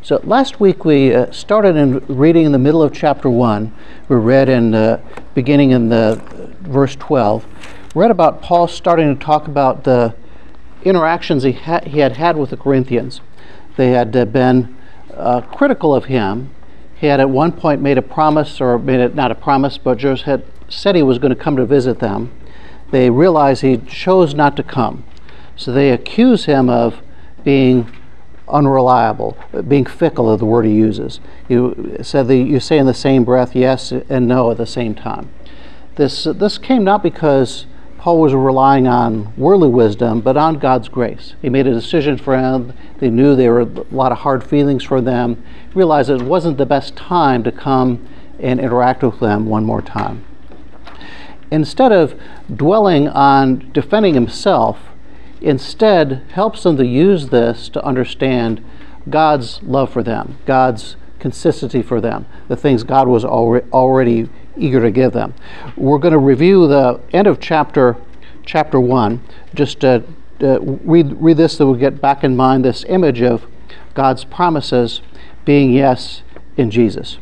So last week we started in reading in the middle of chapter 1. We read in beginning in the verse 12. We read about Paul starting to talk about the interactions he had with the Corinthians. They had been critical of him. He had at one point made a promise, or made it not a promise, but just had said he was going to come to visit them. They realized he chose not to come. So they accuse him of being unreliable, being fickle is the word he uses. You said you say in the same breath yes and no at the same time. This came not because Paul was relying on worldly wisdom, but on God's grace. He made a decision for him. They knew there were a lot of hard feelings for them. Realized it wasn't the best time to come and interact with them one more time. Instead of dwelling on defending himself, instead helps them to use this to understand God's love for them, God's consistency for them, the things God was already eager to give them. We're going to review the end of chapter 1. Just read this so we get back in mind this image of God's promises being yes in Jesus.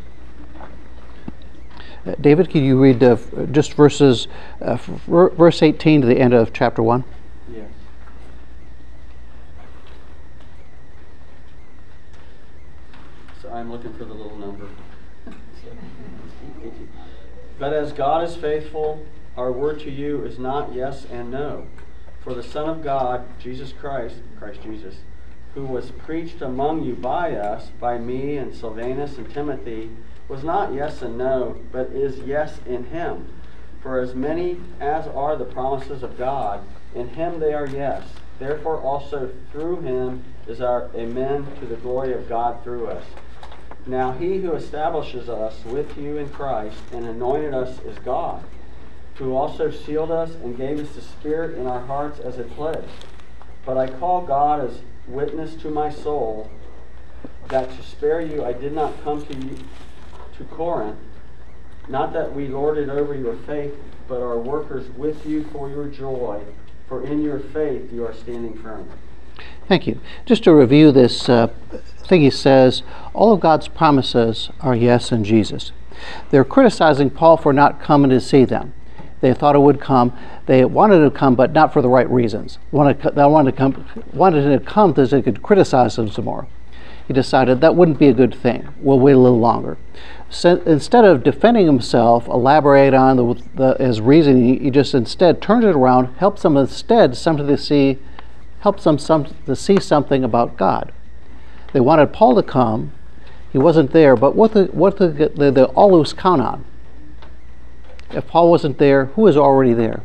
David, can you read just verse 18 to the end of chapter 1? Yes. So I'm looking for the little number. But as God is faithful, our word to you is not yes and no. For the Son of God, Jesus Christ Jesus, who was preached among you by us, by me and Silvanus and Timothy, was not yes and no, but is yes in him. For as many as are the promises of God, in him they are yes. Therefore also through him is our amen to the glory of God through us. Now he who establishes us with you in Christ and anointed us is God, who also sealed us and gave us the Spirit in our hearts as a pledge. But I call God as witness to my soul that to spare you I did not come to you to Corinth, not that we lorded over your faith, but are workers with you for your joy, for in your faith you are standing firm. Thank you. Just to review this thing he says, all of God's promises are yes in Jesus. They're criticizing Paul for not coming to see them. They thought it would come. They wanted to come, but not for the right reasons. They wanted to come so they could criticize him some more. He decided that wouldn't be a good thing. We'll wait a little longer. So instead of defending himself, elaborate on his reasoning, he just instead turned it around, helps them instead to see something about God. They wanted Paul to come. He wasn't there, but what they always count on? If Paul wasn't there, who is already there?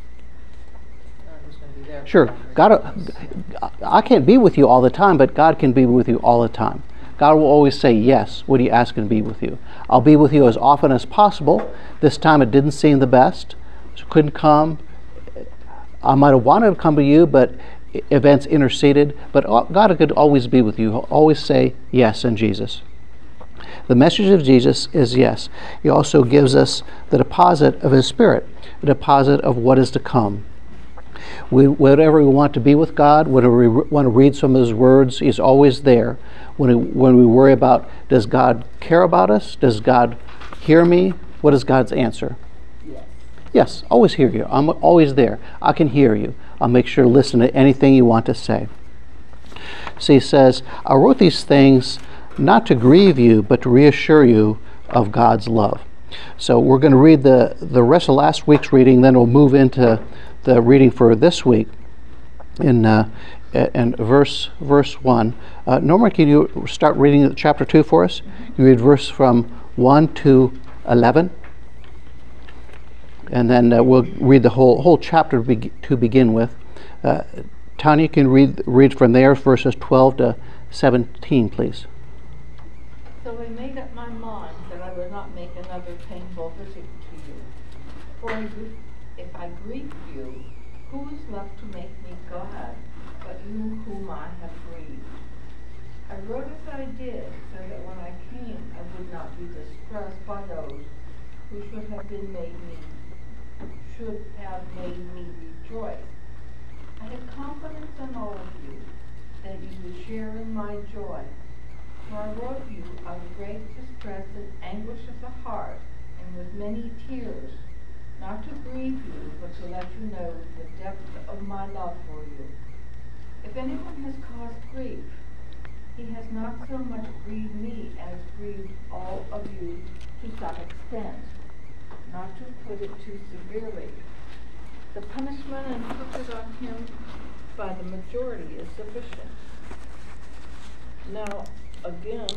Sure, God. I can't be with you all the time, but God can be with you all the time. God will always say yes when you ask Him to be with you. I'll be with you as often as possible. This time it didn't seem the best, so couldn't come. I might have wanted to come to you, but events interceded. But God could always be with you. He'll always say yes in Jesus. The message of Jesus is yes. He also gives us the deposit of His Spirit, a deposit of what is to come. Whenever we want to be with God, whenever we want to read some of His words, He's always there. When we worry about, does God care about us? Does God hear me? What is God's answer? Yes. Yes, always hear you. I'm always there. I can hear you. I'll make sure to listen to anything you want to say. So he says, I wrote these things not to grieve you, but to reassure you of God's love. So we're going to read the rest of last week's reading, then we'll move into the reading for this week in verse 1. Norma, can you start reading chapter 2 for us? You read verse from 1 to 11. And then we'll read the whole chapter to begin with. Tanya, can read from there, verses 12 to 17, please. So I made up my mind that I would not make another painful visit to you. For if I grieved you, who is left to make me glad but you whom I have grieved? I wrote as I did, so that when I came I would not be distressed by those who should have made me rejoice. I had confidence in all of you that you would share in my joy. For I wrote you out of great distress and anguish of the heart, and with many tears, not to grieve you, but to let you know the depth of my love for you. If anyone has caused grief, he has not so much grieved me as grieved all of you to some extent, not to put it too severely. The punishment inflicted on him by the majority is sufficient. Now, again,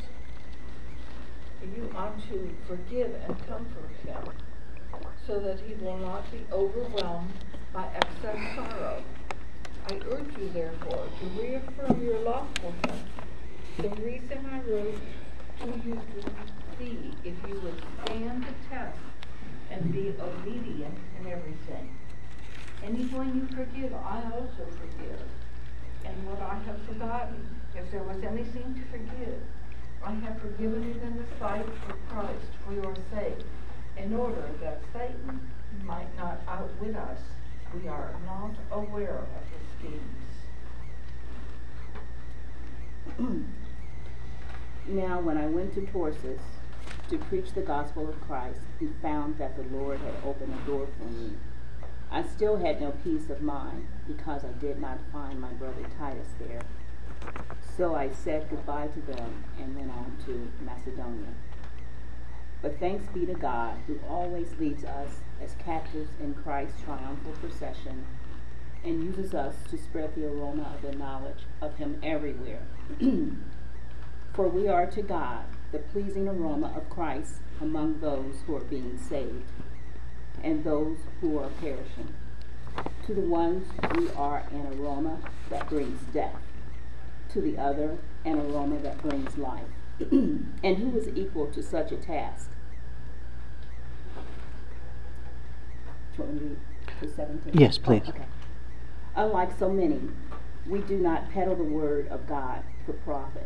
you ought to forgive and comfort him, so that he will not be overwhelmed by excess sorrow. I urge you, therefore, to reaffirm your love for him. The reason I wrote to you to see if you would stand the test and be obedient in everything. Anyone you forgive, I also forgive. And what I have forgotten, if there was anything to forgive, I have forgiven it in the sight of Christ for your sake, in order that Satan might not outwit us. We are not aware of his schemes. Now, when I went to Tarsus to preach the gospel of Christ, and found that the Lord had opened a door for me, I still had no peace of mind, because I did not find my brother Titus there. So I said goodbye to them and went on to Macedonia. But thanks be to God, who always leads us as captives in Christ's triumphal procession, and uses us to spread the aroma of the knowledge of him everywhere. For we are to God the pleasing aroma of Christ among those who are being saved and those who are perishing. To the ones we are an aroma that brings death, to the other an aroma that brings life. And who is equal to such a task? Do you want me to read to 17? Yes, please. Oh, okay. Unlike so many, we do not peddle the word of God for profit.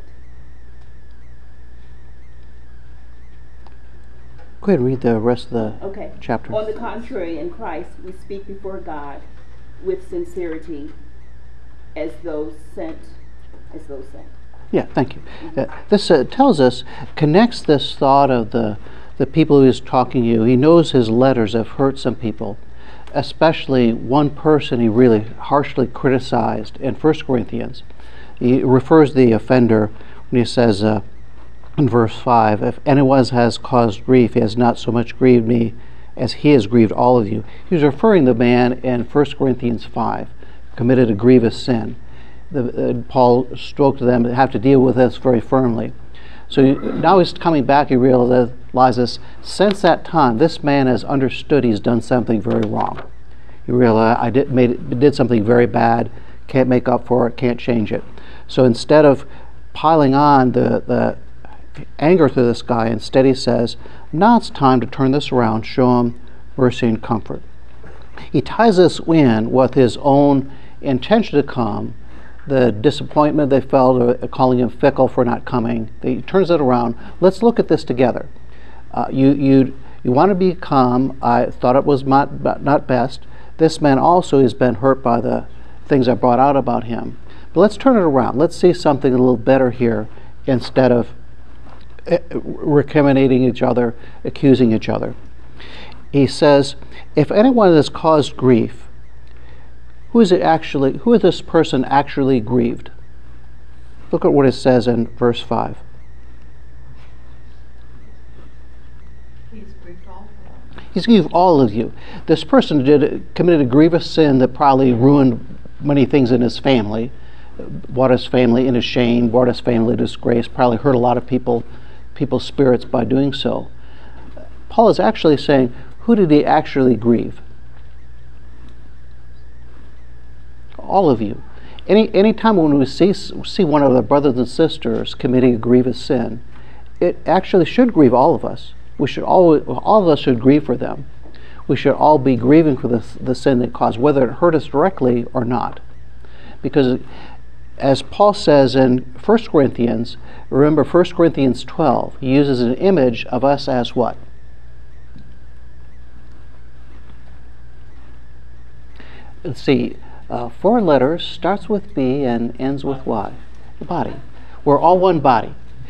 Go ahead and read the rest of the chapter. On the contrary, in Christ we speak before God with sincerity, as those sent. Yeah, thank you. This tells us, connects this thought of the people who he's talking to. He knows his letters have hurt some people, especially one person he really harshly criticized in 1 Corinthians. He refers to the offender when he says in verse 5, if anyone has caused grief, he has not so much grieved me as he has grieved all of you. He was referring to the man in 1 Corinthians 5, committed a grievous sin. Paul spoke to them that have to deal with this very firmly. So now he's coming back, he realizes since that time this man has understood he's done something very wrong. He realized I did something very bad, can't make up for it, can't change it. So instead of piling on the anger to this guy, instead he says, now it's time to turn this around, show him mercy and comfort. He ties this in with his own intention to come, the disappointment they felt, calling him fickle for not coming. He turns it around. Let's look at this together. You want to be calm. I thought it was not best. This man also has been hurt by the things I brought out about him. But let's turn it around. Let's see something a little better here instead of recriminating each other, accusing each other. He says, if anyone has caused grief, who is this person actually grieved? Look at what it says in verse 5. He's grieved all of them. He's grieved all of you. This person committed a grievous sin that probably ruined many things in his family, brought his family into shame, brought his family to disgrace, probably hurt a lot of people's spirits by doing so. Paul is actually saying, who did he actually grieve? All of you. Any time when we see one of the brothers and sisters committing a grievous sin, it actually should grieve all of us. All of us should grieve for them. We should all be grieving for the sin they caused, whether it hurt us directly or not. Because as Paul says in 1 Corinthians, remember 1 Corinthians 12, he uses an image of us as what? Let's see. 4 letters, starts with B and ends with Y. The body. We're all one body.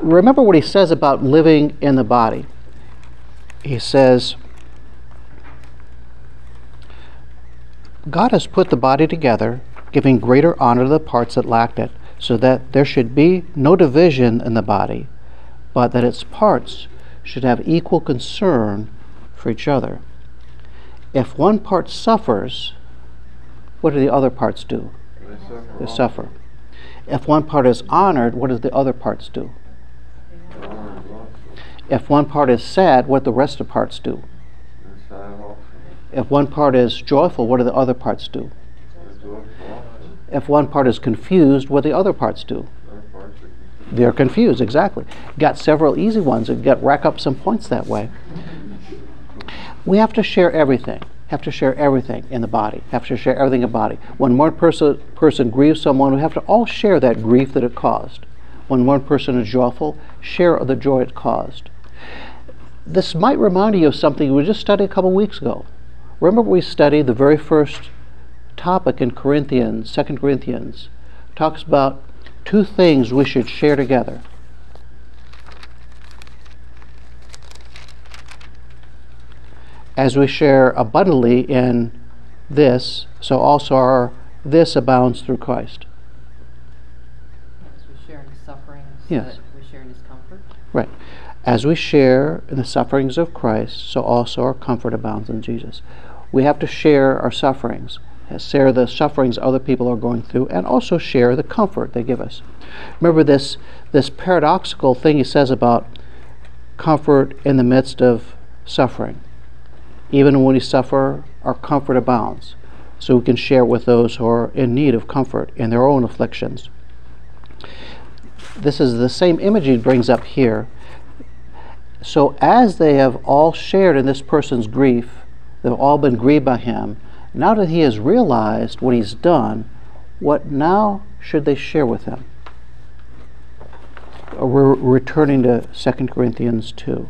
remember what he says about living in the body. He says, God has put the body together, giving greater honor to the parts that lacked it, so that there should be no division in the body, but that its parts should have equal concern for each other. If one part suffers, what do the other parts do? They suffer. If one part is honored, what do the other parts do? If one part is sad, what do the rest of the parts do? If one part is joyful, what do the other parts do? If one part is confused, what do the other parts do? They're confused, exactly. Got several easy ones and rack up some points that way. We have to share everything. Have to share everything in the body. Have to share everything in the body. When one person grieves someone, we have to all share that grief that it caused. When one person is joyful, share the joy it caused. This might remind you of something we just studied a couple weeks ago. Remember we studied the very first topic in Corinthians, 2 Corinthians, talks about two things we should share together. As we share abundantly in this, so also this abounds through Christ. As we share in his sufferings, yes. So that we share in his comfort. Right. As we share in the sufferings of Christ, so also our comfort abounds in Jesus. We have to share our sufferings, share the sufferings other people are going through, and also share the comfort they give us. Remember this paradoxical thing he says about comfort in the midst of suffering. Even when we suffer, our comfort abounds, so we can share with those who are in need of comfort in their own afflictions. This is the same image he brings up here. So as they have all shared in this person's grief, they've all been grieved by him, now that he has realized what he's done, what now should they share with him? We're returning to 2 Corinthians 2.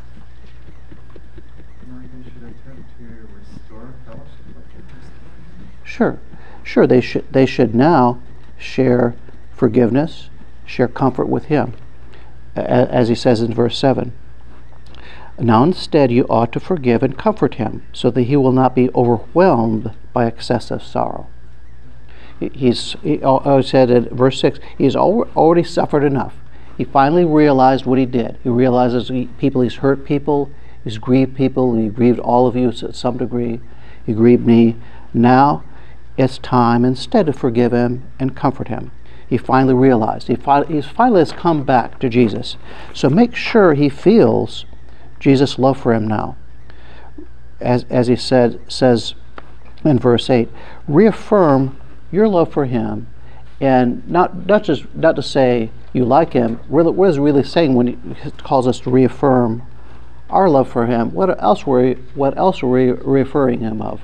Sure. They should now share forgiveness, share comfort with him, as he says in verse 7. Now instead you ought to forgive and comfort him, so that he will not be overwhelmed by excessive sorrow. He said in verse 6, he's already suffered enough. He finally realized what he did. He realizes he's hurt people, he's grieved people, he grieved all of you to some degree. He grieved me. Now it's time instead to forgive him and comfort him. He finally realized. He finally has come back to Jesus. So make sure he feels Jesus' love for him now. As he says in verse 8, reaffirm your love for him, and not to say you like him. What is really saying when he calls us to reaffirm our love for him? What else are we reassuring him of?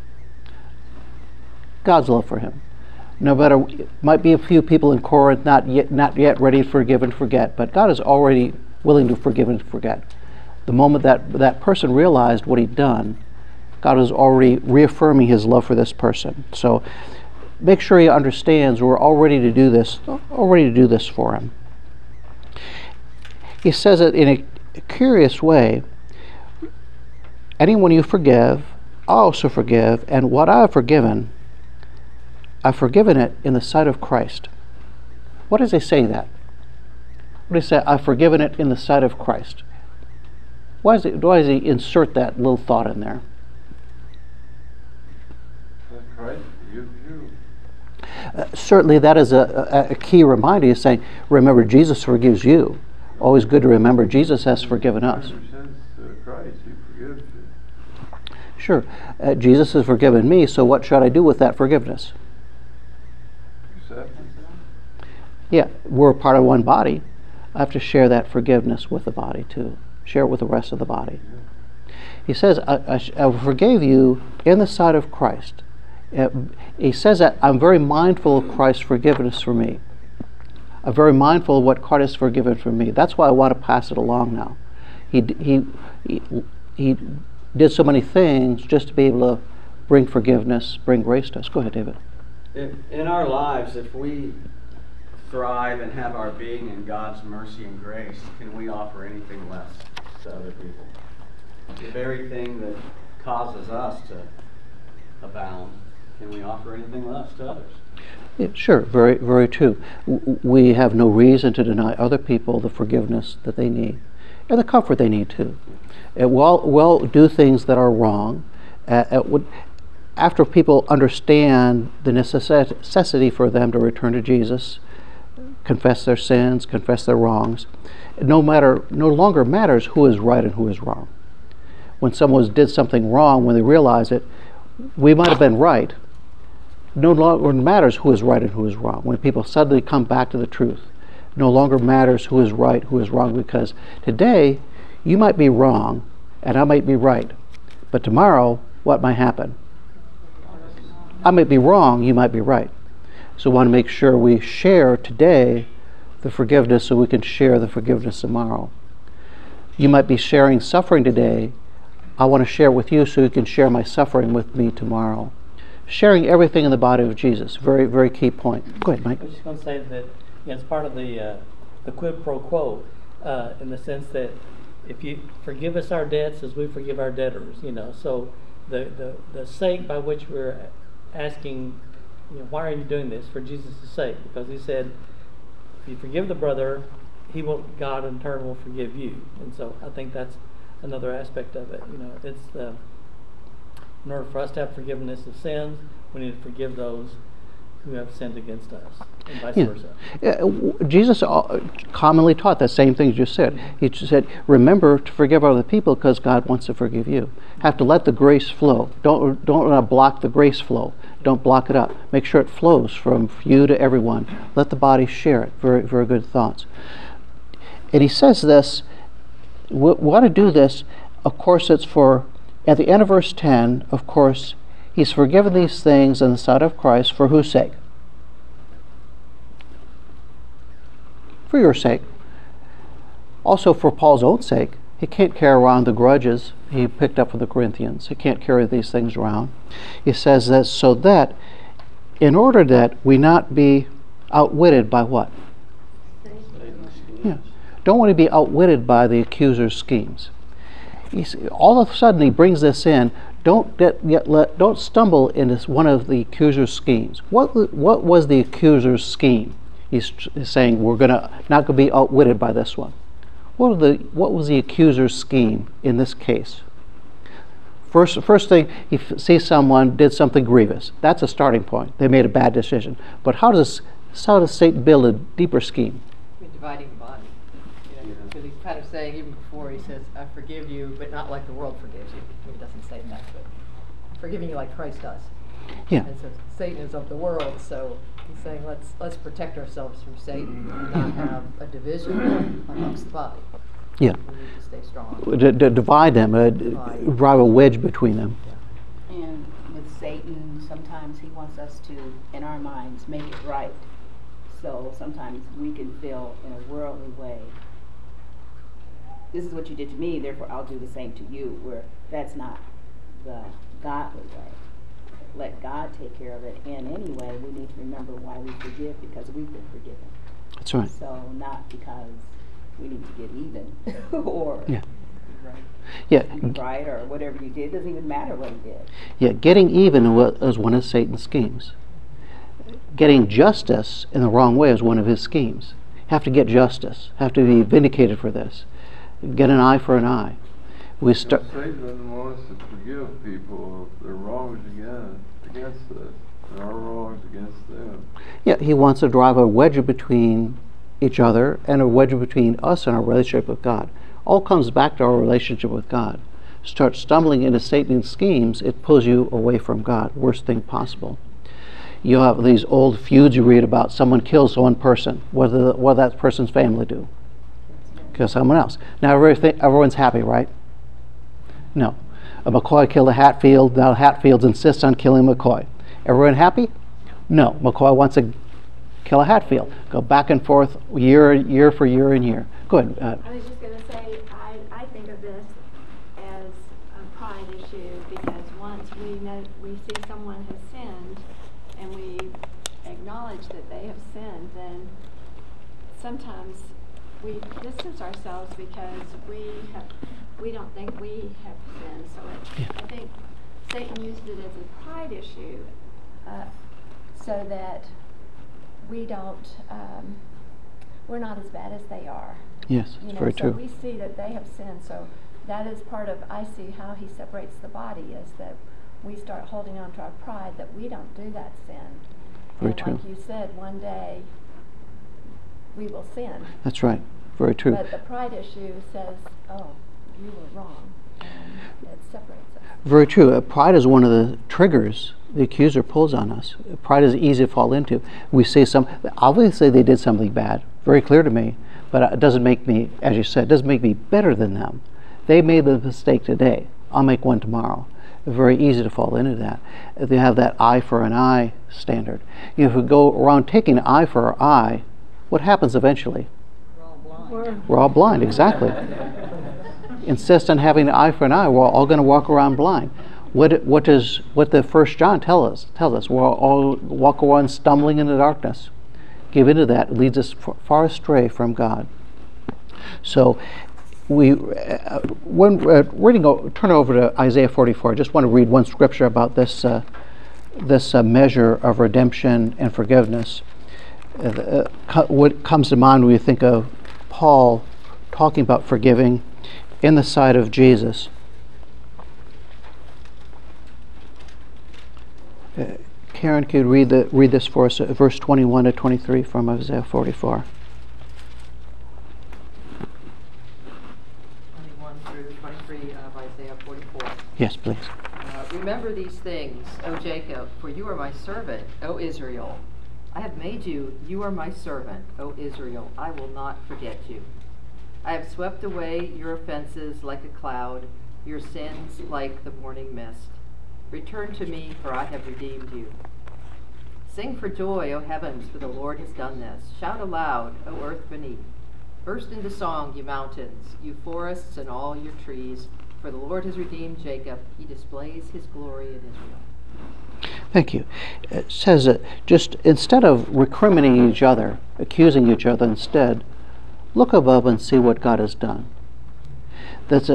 God's love for him. No matter, might be a few people in Corinth not yet ready to forgive and forget, but God is already willing to forgive and forget. The moment that person realized what he'd done, God was already reaffirming his love for this person. So make sure he understands we're all ready to do this for him. He says it in a curious way. Anyone you forgive, I also forgive, and what I have forgiven, I've forgiven it in the sight of Christ. What does he say that? What does he say? I've forgiven it in the sight of Christ. Why does he insert that little thought in there? Christ forgives you. Certainly that is a key reminder. He's saying, remember, Jesus forgives you. Always good to remember Jesus has forgiven us. Christ, he forgives you. Sure. Jesus has forgiven me, so what should I do with that forgiveness? Accept it. Yeah, we're part of one body. I have to share that forgiveness with the body too. Share it with the rest of the body. He says, I forgave you in the sight of Christ. He says that I'm very mindful of Christ's forgiveness for me. I'm very mindful of what Christ has forgiven for me. That's why I want to pass it along now. He did so many things just to be able to bring forgiveness, bring grace to us. Go ahead, David. In our lives, if we thrive and have our being in God's mercy and grace, can we offer anything less to other people? The very thing that causes us to abound, can we offer anything less to others? Yeah, sure, very, very true. We have no reason to deny other people the forgiveness that they need and the comfort they need too. We'll do things that are wrong. After people understand the necessity for them to return to Jesus, confess their sins, confess their wrongs, no longer matters who is right and who is wrong. When someone did something wrong, when they realize it, we might have been right. No longer matters who is right and who is wrong. When people suddenly come back to the truth, no longer matters who is right, who is wrong, because today you might be wrong and I might be right. But tomorrow, what might happen? I might be wrong, you might be right. So we want to make sure we share today the forgiveness so we can share the forgiveness tomorrow. You might be sharing suffering today. I want to share with you so you can share my suffering with me tomorrow. Sharing everything in the body of Jesus. Very, very key point. Go ahead, Mike. I was just going to say that it's part of the quid pro quo, in the sense that if you forgive us our debts as we forgive our debtors, so the sake by which we're asking, why are you doing this? For Jesus' sake, because he said, if you forgive the brother, God in turn will forgive you. And so I think that's another aspect of it. It's in order for us to have forgiveness of sins, we need to forgive those who have sinned against us, and vice versa. Jesus commonly taught that same thing you just said. He said, remember to forgive other people because God wants to forgive you. Have to let the grace flow. Don't block the grace flow. Don't block it up. Make sure it flows from you to everyone. Let the body share it. Very, very good thoughts. And he says this, we want to do this, of course it's for, at the end of verse 10, of course, he's forgiven these things in the sight of Christ for whose sake? For your sake. Also for Paul's own sake. He can't carry around the grudges he picked up from the Corinthians. He can't carry these things around. He says that so that, in order that we not be outwitted by what? Yeah. Don't want to be outwitted by the accuser's schemes. All of a sudden he brings this in. Don't stumble into one of the accuser's schemes. What was the accuser's scheme? He's saying we're not going to be outwitted by this one. What was the accuser's scheme in this case? First thing, he sees someone did something grievous. That's a starting point. They made a bad decision. But how does Satan build a deeper scheme? Dividing the body. Because he's kind of saying, even before he says, I forgive you, but not like the world forgives you. He doesn't say that, but forgiving you like Christ does. Yeah. And so Satan is of the world, so he's saying let's protect ourselves from Satan and not have a division amongst the body. Yeah. We need to stay strong. Divide them, drive a wedge between them. And with Satan, sometimes he wants us to, in our minds, make it right. So sometimes we can feel in a worldly way, this is what you did to me, therefore I'll do the same to you, where that's not the godly way. Let God take care of it. And anyway, we need to remember why we forgive, because we've been forgiven. That's right. So not because we need to get even or right or whatever you did. It doesn't even matter what he did. Yeah, getting even is one of Satan's schemes. Getting justice in the wrong way is one of his schemes. Have to get justice. Have to be vindicated for this. Get an eye for an eye. Satan doesn't want us to forgive people if their wrongs against us, and our wrongs against them. Yeah, he wants to drive a wedge between each other and a wedge between us and our relationship with God. All comes back to our relationship with God. Start stumbling into Satan's schemes, it pulls you away from God. Worst thing possible. You have these old feuds you read about. Someone kills one person. What does that person's family do? Kill someone else. Now everyone's happy, right? No. A McCoy killed a Hatfield. Now Hatfields insist on killing McCoy. Everyone happy? No. McCoy wants to kill a Hatfield. Go back and forth year for year and year. Go ahead. I was just going to say, I think of this as a pride issue, because once we see someone has sinned and we acknowledge that they have sinned, then sometimes we distance ourselves because we don't think we have sinned. So I think Satan used it as a pride issue, so that we don't, we're not as bad as they are. Yes, it's very true. So we see that they have sinned. So that is part of, I see how he separates the body, is that we start holding on to our pride, that we don't do that sin. Very and true. like you said, one day we will sin. That's right. Very true. But the pride issue says, oh, you were wrong. And it separates us. Very true. Pride is one of the triggers the accuser pulls on us. Pride is easy to fall into. We say obviously they did something bad, very clear to me, but it doesn't make me, as you said, it doesn't make me better than them. They made the mistake today. I'll make one tomorrow. It's very easy to fall into that. If you have that eye for an eye standard. If we go around taking eye for eye, what happens eventually? We're all blind, exactly. Insist on having an eye for an eye, we're all going to walk around blind. What the 1 John tells us, we'll all walk around stumbling in the darkness. Give into that, it leads us far astray from God. So when reading, turn over to Isaiah 44. I just want to read one scripture about this measure of redemption and forgiveness. What comes to mind when you think of Paul talking about forgiving in the sight of Jesus. Karen, could you read this for us, verse 21 to 23 from Isaiah 44. 21 through 23 of Isaiah 44. Yes, please. Remember these things, O Jacob, for you are my servant, O Israel. I have made you, you are my servant, O Israel. I will not forget you. I have swept away your offenses like a cloud, your sins like the morning mist. Return to me, for I have redeemed you. Sing for joy, O heavens, for the Lord has done this. Shout aloud, O earth beneath. Burst into song, you mountains, you forests and all your trees, for the Lord has redeemed Jacob. He displays his glory in Israel. Thank you. It says that just instead of recriminating each other, accusing each other instead, look above and see what God has done. That's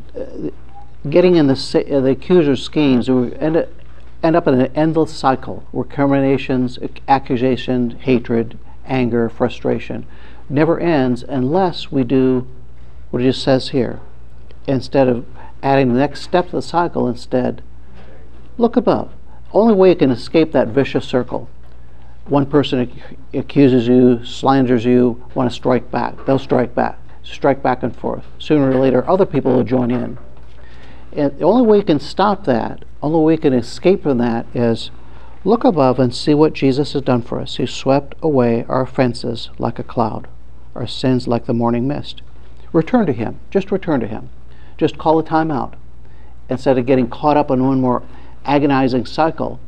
getting in the accuser's schemes. We end up in an endless cycle: recriminations, accusation, hatred, anger, frustration. Never ends unless we do what it just says here. Instead of adding the next step to the cycle, instead, look above. Only way you can escape that vicious circle. One person accuses you, slanders you, want to strike back. They'll strike back and forth. Sooner or later, other people will join in. And the only way you can stop that, only way you can escape from that is look above and see what Jesus has done for us. He swept away our offenses like a cloud, our sins like the morning mist. Return to Him. Just return to Him. Just call a time out. Instead of getting caught up in one more agonizing cycle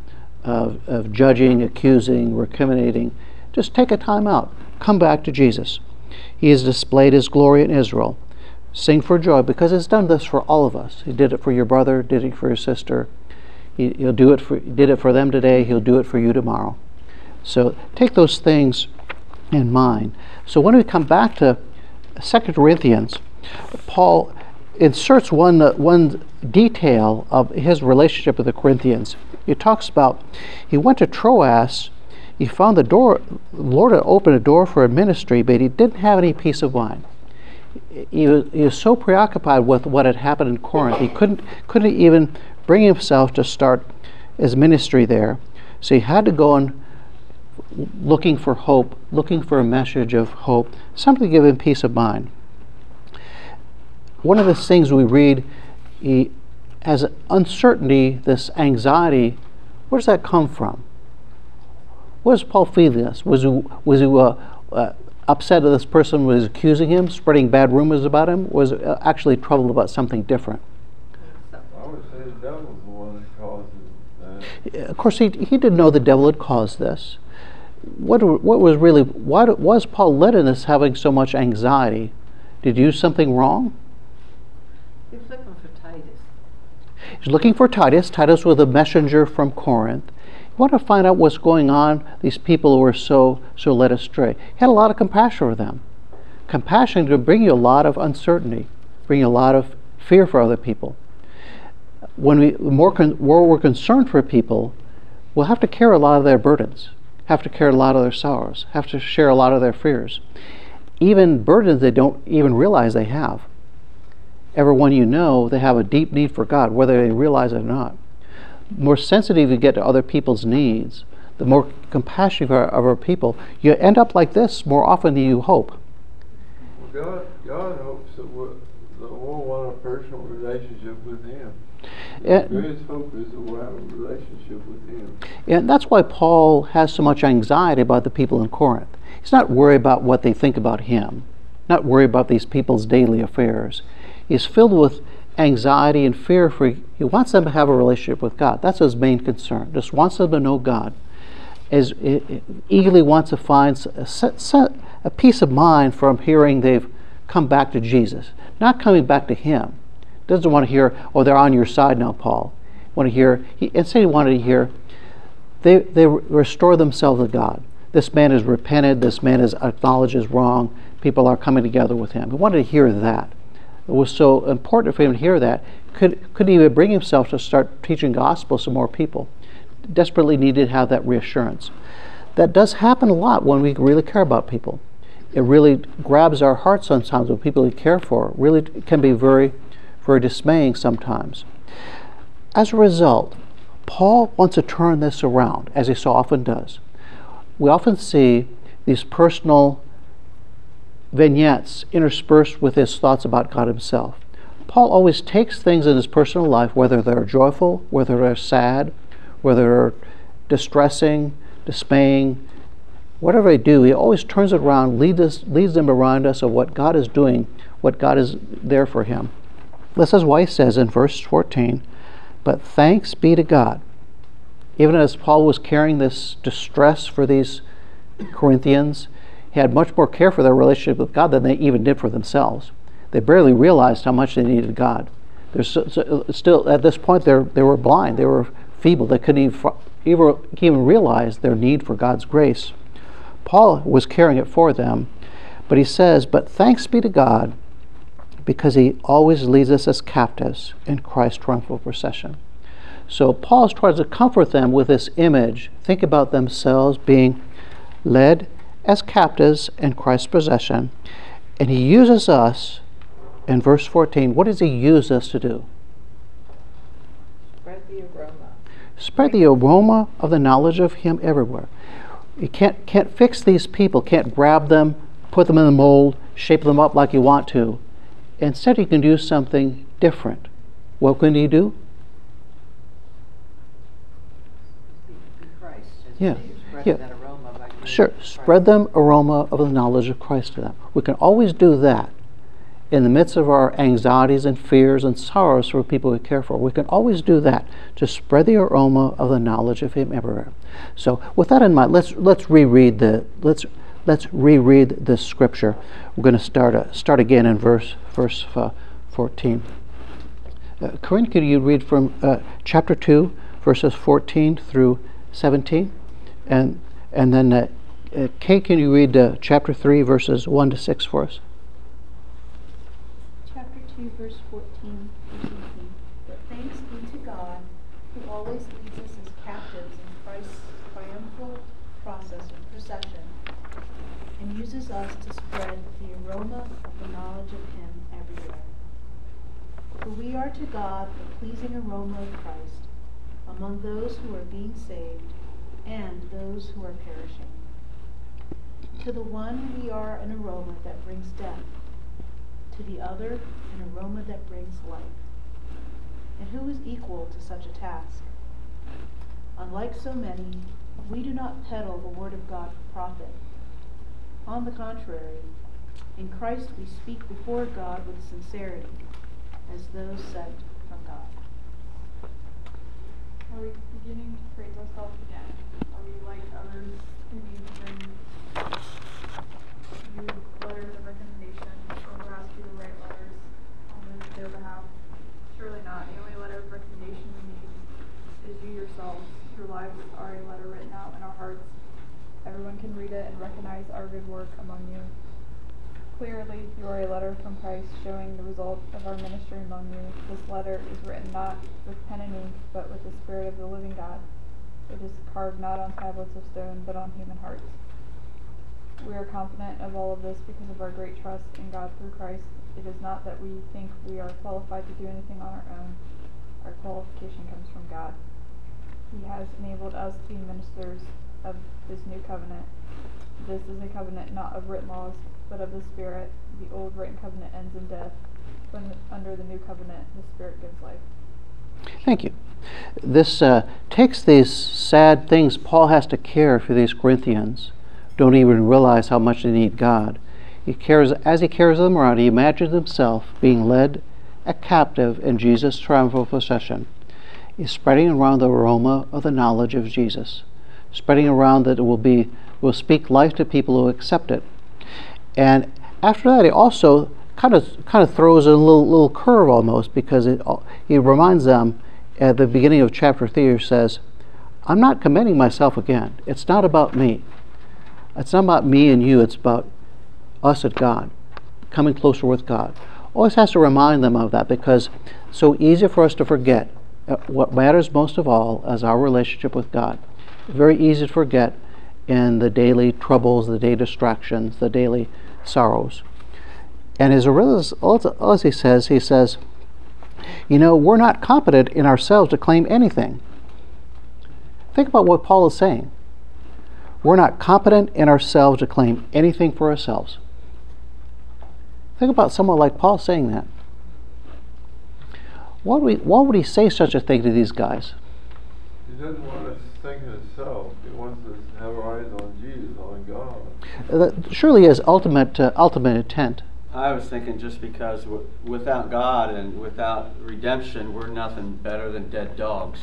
of judging, accusing, recriminating, just take a time out. Come back to Jesus. He has displayed His glory in Israel. Sing for joy, because He's done this for all of us. He did it for your brother, did it for your sister. He'll do it did it for them today. He'll do it for you tomorrow. So take those things in mind. So when we come back to 2 Corinthians, Paul inserts one detail of his relationship with the Corinthians. He talks about he went to Troas. He found the Lord had opened a door for a ministry, but he didn't have any peace of mind. He was so preoccupied with what had happened in Corinth, he couldn't even bring himself to start his ministry there. So he had to go on looking for hope, looking for a message of hope, something to give him peace of mind. One of the things we read, he has uncertainty, this anxiety. Where does that come from? Where does Paul feel this? Was he upset that this person was accusing him, spreading bad rumors about him? Was actually troubled about something different? I would say the devil's the one that causes that. Of course, he didn't know the devil had caused this. Why was Paul led in this having so much anxiety? Did he do something wrong? He was looking for Titus. He's looking for Titus. Titus was a messenger from Corinth. want to find out what's going on, these people who are so led astray. He had a lot of compassion for them. Compassion can bring you a lot of uncertainty, bring you a lot of fear for other people. When we're concerned for people, we'll have to carry a lot of their burdens, have to carry a lot of their sorrows, have to share a lot of their fears, even burdens they don't even realize they have. Everyone you know, they have a deep need for God, whether they realize it or not. The more sensitive you get to other people's needs, the more compassionate of our people, you end up like this more often than you hope. Well, God hopes that we'll want a personal relationship with Him. The greatest hope is that we'll have a relationship with Him. And that's why Paul has so much anxiety about the people in Corinth. He's not worried about what they think about him, not worried about these people's daily affairs. He's filled with anxiety and fear for, he wants them to have a relationship with God. That's his main concern. Just wants them to know God. Eagerly wants to find a peace of mind from hearing they've come back to Jesus, not coming back to him. Doesn't want to hear, oh, they're on your side now, Paul. Instead he wanted to hear, they restore themselves to God. This man has repented, this man has acknowledged his wrong, people are coming together with him. He wanted to hear that. It was so important for him to hear that. Couldn't even bring himself to start teaching gospel to more people. Desperately needed to have that reassurance. That does happen a lot when we really care about people. It really grabs our heart sometimes when people we care for. Really can be very, very dismaying sometimes. As a result, Paul wants to turn this around, as he so often does. We often see these personal vignettes interspersed with his thoughts about God himself. Paul always takes things in his personal life, whether they're joyful, whether they're sad, whether they're distressing, dismaying, whatever they do, he always turns it around, leads them around us of what God is doing, what God is there for him. This is why he says in verse 14, but thanks be to God. Even as Paul was carrying this distress for these Corinthians, he had much more care for their relationship with God than they even did for themselves. They barely realized how much they needed God. Still, at this point, they were blind. They were feeble. They couldn't even realize their need for God's grace. Paul was carrying it for them, but he says, but thanks be to God, because he always leads us as captives in Christ's triumphal procession. So Paul tries to comfort them with this image. Think about themselves being led as captives in Christ's possession, and he uses us, in verse 14, what does he use us to do? Spread the aroma. Spread the aroma of the knowledge of him everywhere. You can't fix these people, can't grab them, put them in the mold, shape them up like you want to. Instead, you can do something different. What can you do? Yeah. Sure. Spread them aroma of the knowledge of Christ to them. We can always do that in the midst of our anxieties and fears and sorrows for people we care for. We can always do that, to spread the aroma of the knowledge of him everywhere. So with that in mind, let's reread this scripture. We're going to start again in verse 14. Corinne, could you read from chapter 2, verses 14 through 17? And then Kate, can you read chapter 3, verses 1 to 6 for us? Chapter 2, verse 14 through 18. But thanks be to God, who always leads us as captives in Christ's triumphal procession, and uses us to spread the aroma of the knowledge of him everywhere. For we are to God the pleasing aroma of Christ among those who are being saved and those who are perishing. To the one we are an aroma that brings death, to the other an aroma that brings life. And who is equal to such a task? Unlike so many, we do not peddle the word of God for profit. On the contrary, in Christ we speak before God with sincerity, as those sent from God. Are we beginning to praise ourselves again? Are we like others who need to bring you letters of recommendation, or perhaps you to write letters on their behalf? Surely not. The only letter of recommendation we need is you yourselves. Your lives are a letter Clearly, you are a letter from Christ showing the result of our ministry among you. This letter is written not with pen and ink, but with the Spirit of the living God. It is carved not on tablets of stone, but on human hearts. We are confident of all of this because of our great trust in God through Christ. It is not that we think we are qualified to do anything on our own. Our qualification comes from God. He has enabled us to be ministers of this new covenant. This is a covenant not of written laws, but of the Spirit. The old written covenant ends in death, but under the new covenant, the Spirit gives life. Thank you. This takes these sad things Paul has to care for these Corinthians. Don't even realize how much they need God. As he carries them around, he imagines himself being led a captive in Jesus' triumphal procession. He's spreading around the aroma of the knowledge of Jesus, spreading around that it will speak life to people who accept it. And after that, he also kind of throws in a little curve almost, because he reminds them at the beginning of chapter 3, he says, I'm not commending myself again. It's not about me. It's not about me and you. It's about us and God, coming closer with God. Always has to remind them of that, because it's so easy for us to forget what matters most of all is our relationship with God. Very easy to forget in the daily troubles, the daily distractions, the daily sorrows. And as he says, we're not competent in ourselves to claim anything. Think about what Paul is saying. We're not competent in ourselves to claim anything for ourselves. Think about someone like Paul saying that. Why would he say such a thing to these guys? He doesn't want us to think of himself. He wants us to have our eyes on Jesus, on God. That surely is ultimate intent. I was thinking just because without God and without redemption, we're nothing better than dead dogs.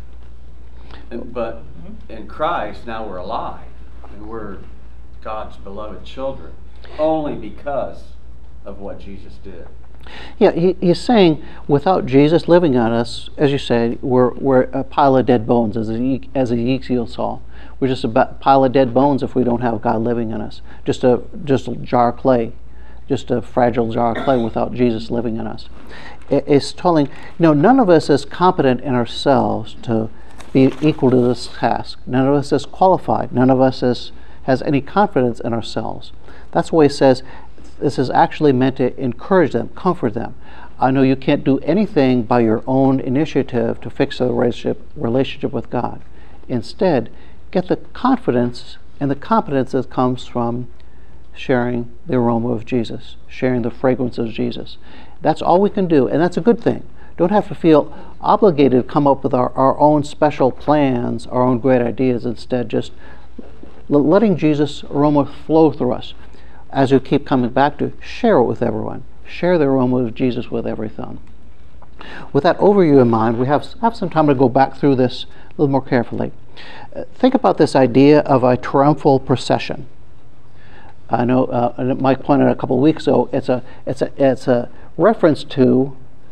But in Christ, now we're alive, and we're God's beloved children, only because of what Jesus did. Yeah, he's saying without Jesus living on us, as you said, we're a pile of dead bones, as Ezekiel saw. We're just a pile of dead bones if we don't have God living in us. Just a jar of clay, just a fragile jar of clay without Jesus living in us. It's telling, none of us is competent in ourselves to be equal to this task. None of us is qualified. None of us has any confidence in ourselves. That's why he says this is actually meant to encourage them, comfort them. I know you can't do anything by your own initiative to fix the relationship with God. Instead, get the confidence and the competence that comes from sharing the aroma of Jesus, sharing the fragrance of Jesus. That's all we can do, and that's a good thing. Don't have to feel obligated to come up with our own special plans, our own great ideas. Instead, just letting Jesus' aroma flow through us. As we keep coming back to, share it with everyone. Share the aroma of Jesus with everything. With that overview in mind, we have some time to go back through this a little more carefully. Think about this idea of a triumphal procession. I know Mike pointed out a couple of weeks ago. It's a reference to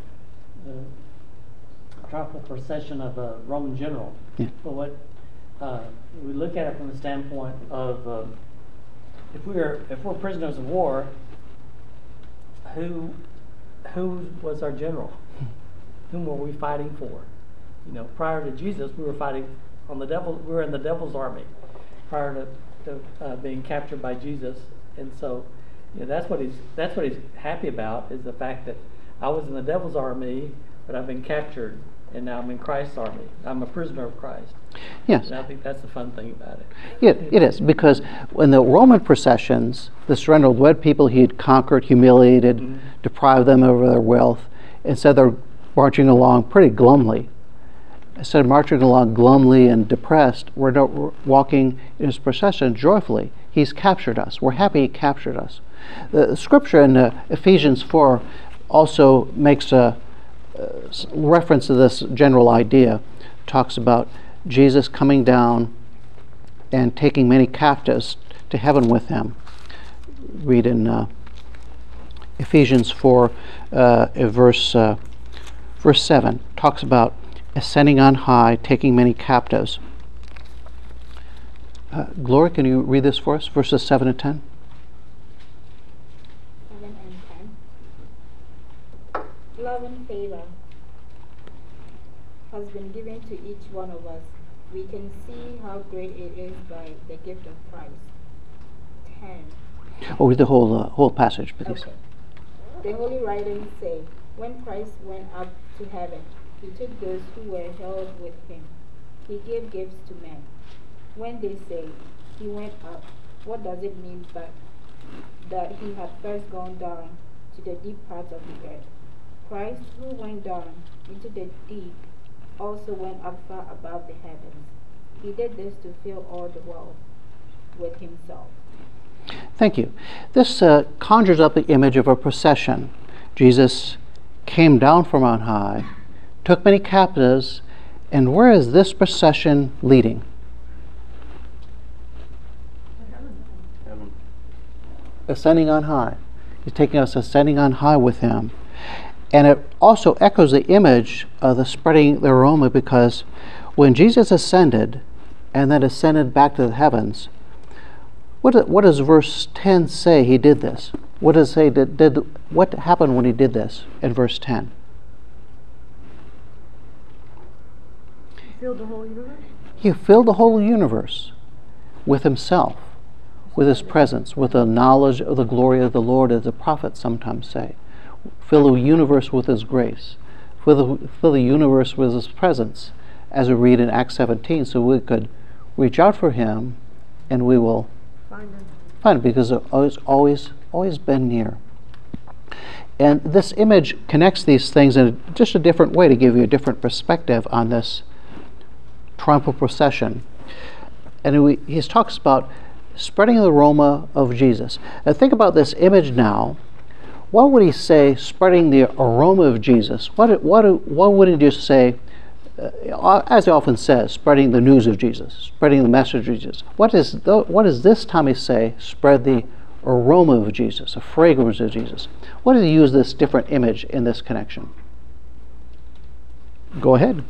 the triumphal procession of a Roman general. Yeah. But what we look at it from the standpoint of if we're prisoners of war, who was our general? Whom were we fighting for? Prior to Jesus, we were fighting on the devil. We were in the devil's army prior to being captured by Jesus, and so that's what he's happy about, is the fact that I was in the devil's army, but I've been captured, and now I'm in Christ's army. I'm a prisoner of Christ. Yes. And I think that's the fun thing about it. It is, because in the Roman processions, the surrender of led people he had conquered, humiliated, deprived them of their wealth. Instead, they're marching along pretty glumly. Instead of marching along glumly and depressed, we're walking in his procession joyfully. He's captured us. We're happy he captured us. The scripture in Ephesians 4 also makes a reference to this general idea. Talks about Jesus coming down and taking many captives to heaven with him. Read in Ephesians 4, verse 7. Talks about ascending on high, taking many captives. Gloria, can you read this for us, verses 7 and 10? love and favor has been given to each one of us. We can see how great it is by the gift of Christ. 10. Oh, read the whole passage, please. Okay. The holy writings say, when Christ went up to heaven, he took those who were held with him. He gave gifts to men. When they say he went up, what does it mean but that he had first gone down to the deep parts of the earth? Christ, who went down into the deep, also went up far above the heavens. He did this to fill all the world with himself. Thank you. This conjures up the image of a procession. Jesus came down from on high, took many captives, and where is this procession leading? Heaven. Ascending on high. He's taking us ascending on high with him. And it also echoes the image of the spreading the aroma, because when Jesus ascended and then ascended back to the heavens, what does verse 10 say he did this? What does it say what happened when he did this in verse 10? Filled the whole universe? He filled the whole universe with himself, with his presence, with the knowledge of the glory of the Lord, as the prophets sometimes say. Fill the universe with his grace. Fill the universe with his presence, as we read in Acts 17, so we could reach out for him and we will find him, because it's always been near. And this image connects these things in just a different way to give you a different perspective on this triumphal procession. And he talks about spreading the aroma of Jesus. Now think about this image now. What would he say, spreading the aroma of Jesus? What would he just say, as he often says, spreading the news of Jesus, spreading the message of Jesus? What does this time he say, spread the aroma of Jesus, a fragrance of Jesus? What does he use this different image in this connection? Go ahead.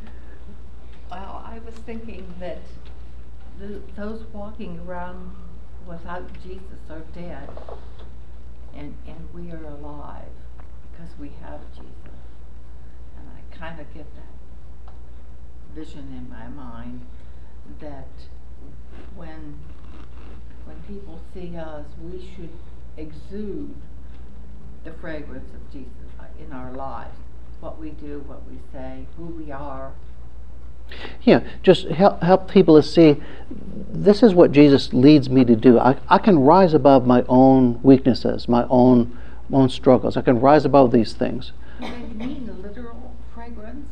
Well, I was thinking that those walking around without Jesus are dead, and we are alive because we have Jesus. And I kind of get that vision in my mind that when people see us, we should exude the fragrance of Jesus in our lives. What we do, what we say, who we are. Yeah, just help people to see this is what Jesus leads me to do. I can rise above my own weaknesses, my own struggles. I can rise above these things. Do you mean the literal fragrance?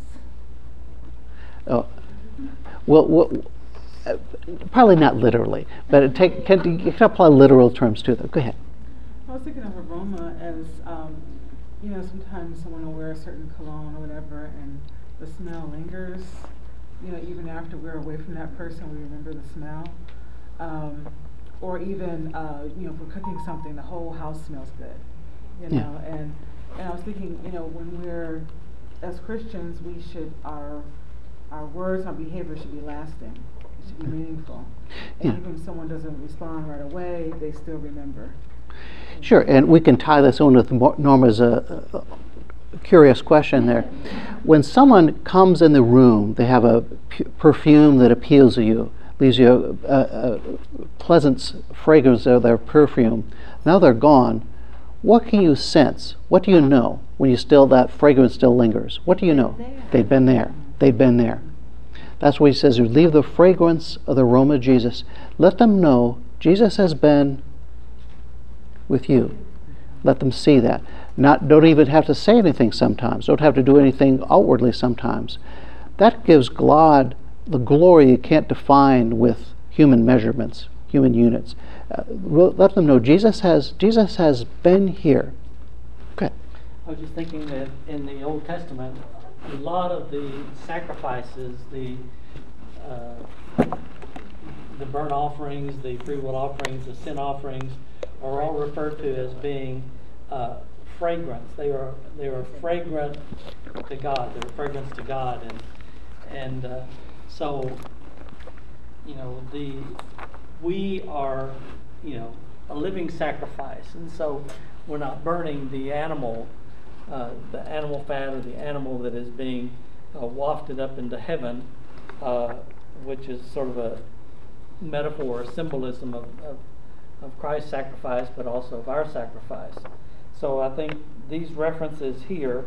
Oh, well, probably not literally, but you can apply literal terms to them. Go ahead. I was thinking of aroma as, sometimes someone will wear a certain cologne or whatever, and the smell lingers. Even after we're away from that person, we remember the smell. Or even, if we're cooking something, the whole house smells good. Yeah. And I was thinking, when we're, as Christians, we should, our words, our behavior should be lasting. It should be meaningful. And even if someone doesn't respond right away, they still remember. Sure, and we can tie this on with Norma's curious question there. When someone comes in the room, they have a perfume that appeals to you, leaves you a pleasant fragrance of their perfume. Now they're gone. What can you sense? What do you know when that fragrance still lingers? What do you know? They've been there. They've been there. That's what he says. You leave the fragrance of the aroma of Jesus. Let them know Jesus has been with you. Let them see that. Don't even have to say anything sometimes. Don't have to do anything outwardly sometimes. That gives God the glory you can't define with human measurements, human units. Let them know Jesus has been here. Okay. I was just thinking that in the Old Testament, a lot of the sacrifices, the burnt offerings, the free will offerings, the sin offerings, are all referred to as being fragrance. They were fragrant to God. They were fragrance to God, and so we are a living sacrifice, and so we're not burning the animal the animal fat or the animal that is being wafted up into heaven, which is sort of a metaphor, a symbolism of Christ's sacrifice, but also of our sacrifice. So I think these references here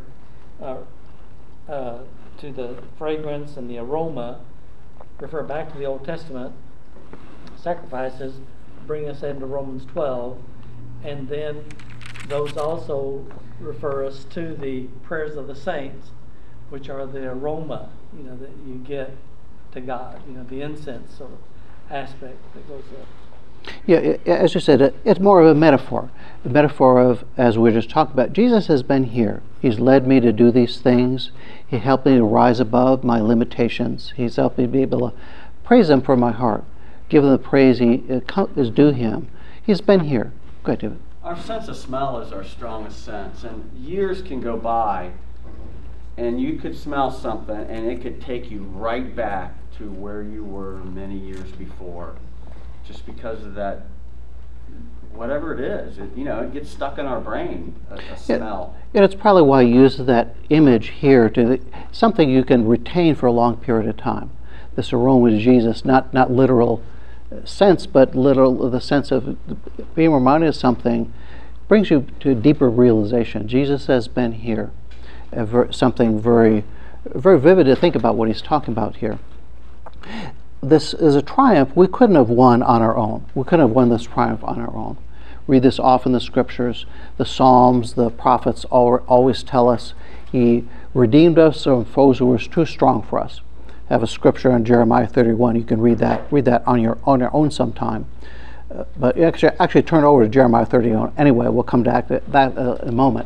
to the fragrance and the aroma refer back to the Old Testament sacrifices, bring us into Romans 12, and then those also refer us to the prayers of the saints, which are the aroma, that you get to God, the incense sort of aspect that goes up. Yeah, as you said, it's more of a metaphor of, as we were just talking about, Jesus has been here. He's led me to do these things. He helped me to rise above my limitations. He's helped me be able to praise Him from my heart, give Him the praise is due Him. He's been here. Go ahead, David. Our sense of smell is our strongest sense, and years can go by, and you could smell something, and it could take you right back to where you were many years before, just because of that, whatever it is. It gets stuck in our brain, a smell. And it's probably why you use that image here to something you can retain for a long period of time. This aroma of Jesus, not literal sense, but literal the sense of being reminded of something, brings you to a deeper realization. Jesus has been here. Something very, very vivid to think about what he's talking about here. This is a triumph we couldn't have won on our own. We couldn't have won this triumph on our own. Read this often in the scriptures. The Psalms, the prophets always tell us He redeemed us from foes who were too strong for us. I have a scripture in Jeremiah 31. You can read that on your own sometime. But actually turn over to Jeremiah 31 anyway. We'll come back to that in a moment.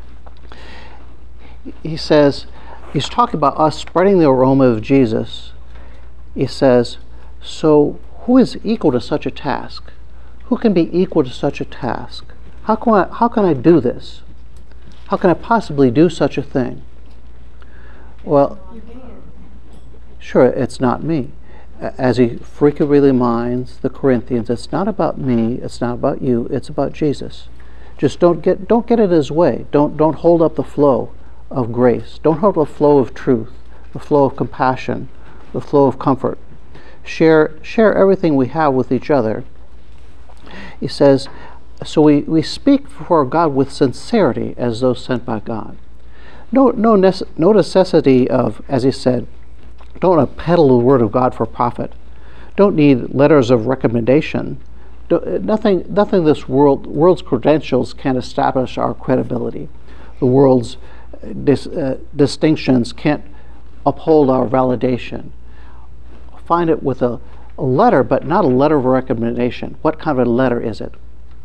He says, he's talking about us spreading the aroma of Jesus. He says, so who is equal to such a task? Who can be equal to such a task? How can I do this? How can I possibly do such a thing? Well, sure, it's not me. As he frequently reminds the Corinthians, it's not about me, it's not about you, it's about Jesus. Just don't get it his way. Don't hold up the flow of grace. Don't hold up the flow of truth, the flow of compassion, the flow of comfort. Share everything we have with each other. He says, so we speak for God with sincerity as those sent by God. No necessity of, as he said, don't want to peddle the word of God for profit. Don't need letters of recommendation. Nothing this world's credentials can establish our credibility. The world's distinctions can't uphold our validation. Find it with a letter, but not a letter of recommendation. What kind of a letter is it?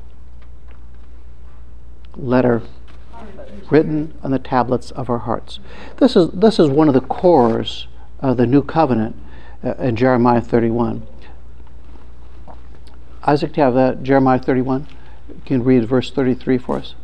Letter written on the tablets of our hearts. This is one of the cores of the new covenant in Jeremiah 31. Isaac, do you have that? Jeremiah 31? You can read verse 33 for us.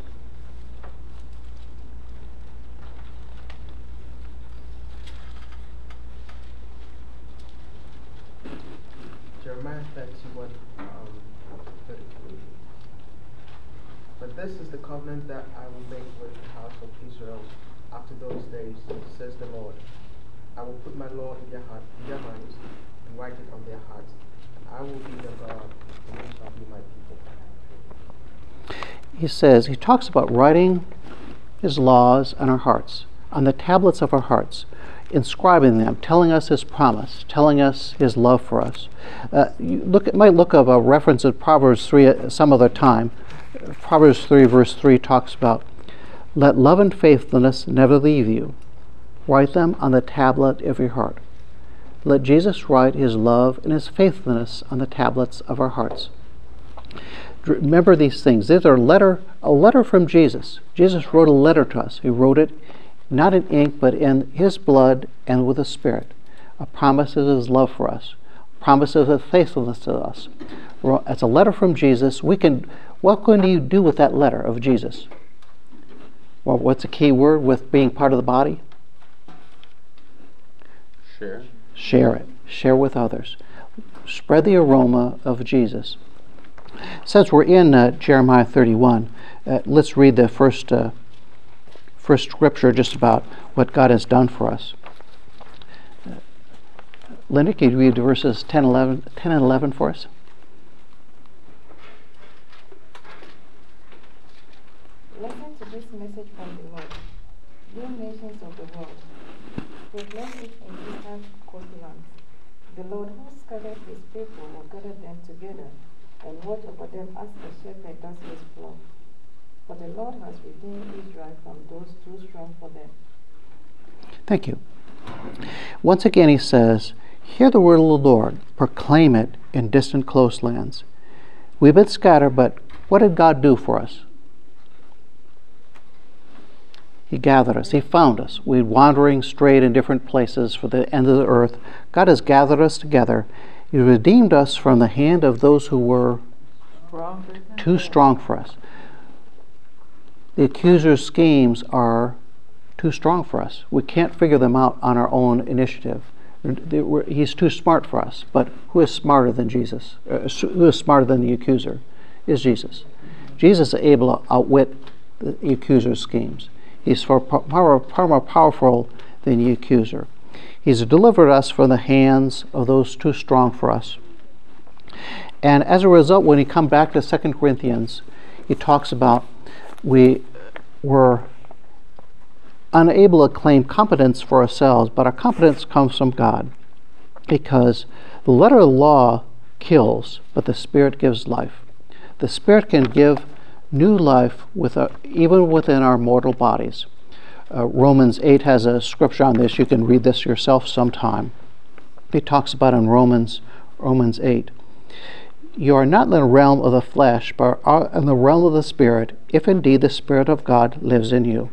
Jeremiah 31, 33. But this is the covenant that I will make with the house of Israel after those days, says the Lord. I will put my law in their minds, and write it on their hearts. I will be their God, and they shall be my people. He says, he talks about writing his laws on our hearts, on the tablets of our hearts, inscribing them, telling us his promise, telling us his love for us. You might look up a reference in Proverbs 3 at some other time. Proverbs 3 verse 3 talks about, let love and faithfulness never leave you. Write them on the tablet of your heart. Let Jesus write his love and his faithfulness on the tablets of our hearts. Remember these things. These are a letter from Jesus. Jesus wrote a letter to us. He wrote it not in ink, but in his blood and with the Spirit. A promise of his love for us. A promise of his faithfulness to us. It's a letter from Jesus. What can you do with that letter of Jesus? Well, what's the key word with being part of the body? Share. Share it. Share with others. Spread the aroma of Jesus. Since we're in Jeremiah 31, let's read the first first scripture just about what God has done for us. Linda, can you read verses 10 and 11 for us? Listen to this message from the Lord. You nations of the world, proclaim it in distant coastlands. The Lord who scattered his people will gather them together and watch over them as a shepherd does his flock. For the Lord has redeemed Israel from those too strong for them. Thank you. Once again he says, hear the word of the Lord, proclaim it in distant coastlands. We've been scattered, but what did God do for us? He gathered us. He found us. We're wandering straight in different places for the end of the earth. God has gathered us together. He redeemed us from the hand of those who were too strong for us. The accuser's schemes are too strong for us. We can't figure them out on our own initiative. He's too smart for us. But who is smarter than Jesus? Who is smarter than the accuser? Is Jesus. Jesus is able to outwit the accuser's schemes. He's far more powerful than the accuser. He's delivered us from the hands of those too strong for us. And as a result, when he comes back to 2 Corinthians, he talks about we were unable to claim competence for ourselves, but our competence comes from God. Because the letter of the law kills, but the Spirit gives life. The Spirit can give new life even within our mortal bodies. Romans 8 has a scripture on this. You can read this yourself sometime. It talks about in Romans 8. You are not in the realm of the flesh, but are in the realm of the Spirit, if indeed the Spirit of God lives in you.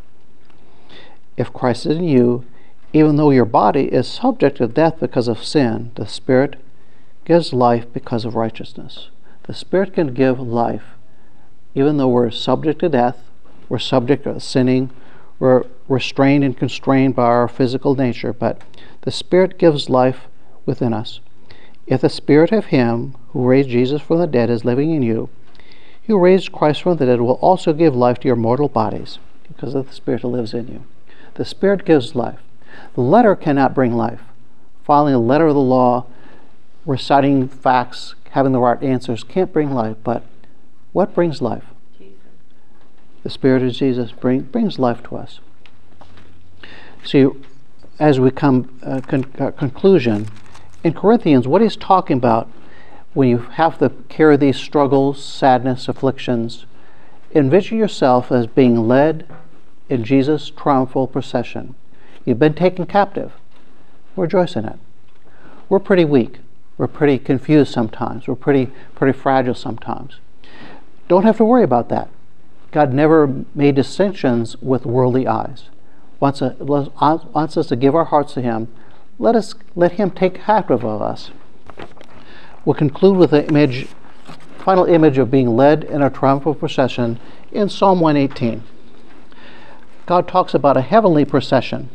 If Christ is in you, even though your body is subject to death because of sin, the Spirit gives life because of righteousness. The Spirit can give life even though we're subject to death, we're subject to sinning, we're restrained and constrained by our physical nature, but the Spirit gives life within us. If the Spirit of Him who raised Jesus from the dead is living in you, He who raised Christ from the dead will also give life to your mortal bodies, because of the Spirit who lives in you. The Spirit gives life. The letter cannot bring life. Following the letter of the law, reciting facts, having the right answers can't bring life, but what brings life? Jesus. The Spirit of Jesus brings life to us. See, as we come conclusion, in Corinthians, what he's talking about when you have to carry these struggles, sadness, afflictions, envision yourself as being led in Jesus' triumphal procession. You've been taken captive. Rejoice in it. We're pretty weak. We're pretty confused sometimes. We're pretty fragile sometimes. Don't have to worry about that. God never made distinctions with worldly eyes. Wants us to give our hearts to Him. Let Him take captive of us. We'll conclude with the final image of being led in a triumphal procession in Psalm 118. God talks about a heavenly procession.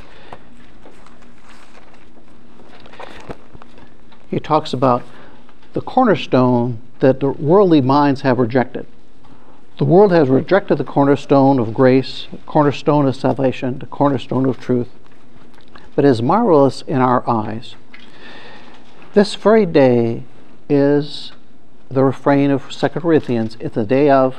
He talks about the cornerstone that the worldly minds have rejected. The world has rejected the cornerstone of grace, the cornerstone of salvation, the cornerstone of truth. But it is marvelous in our eyes. This very day is the refrain of 2 Corinthians. It's the day of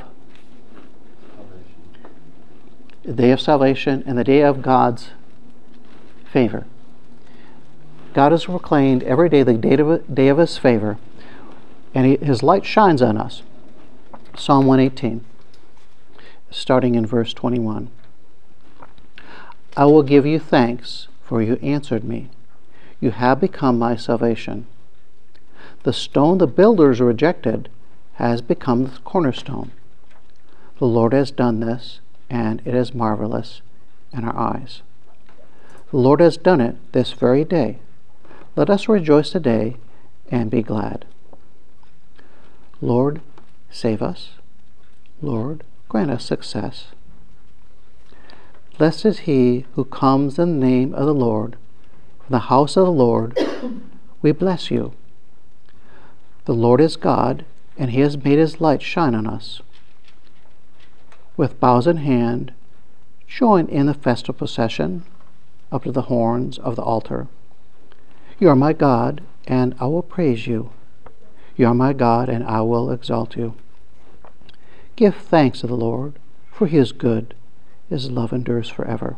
salvation and the day of God's favor. God has proclaimed every day the day of His favor, and His light shines on us. Psalm 118, starting in verse 21. I will give you thanks, for you answered me. You have become my salvation. The stone the builders rejected has become the cornerstone. The Lord has done this, and it is marvelous in our eyes. The Lord has done it this very day. Let us rejoice today and be glad. Lord, save us. Lord, grant us success. Blessed is he who comes in the name of the Lord. From the house of the Lord, we bless you. The Lord is God, and He has made His light shine on us. With bows in hand, Join in the festal procession up to the horns of the altar. You are my God, and I will praise you. You are my God, and I will exalt you. Give thanks to the Lord, for he is good. His love endures forever.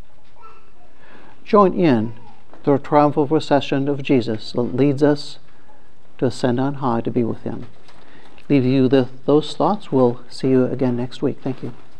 Join in the triumphal procession of Jesus that leads us to ascend on high to be with him. Leave you those thoughts. We'll see you again next week. Thank you.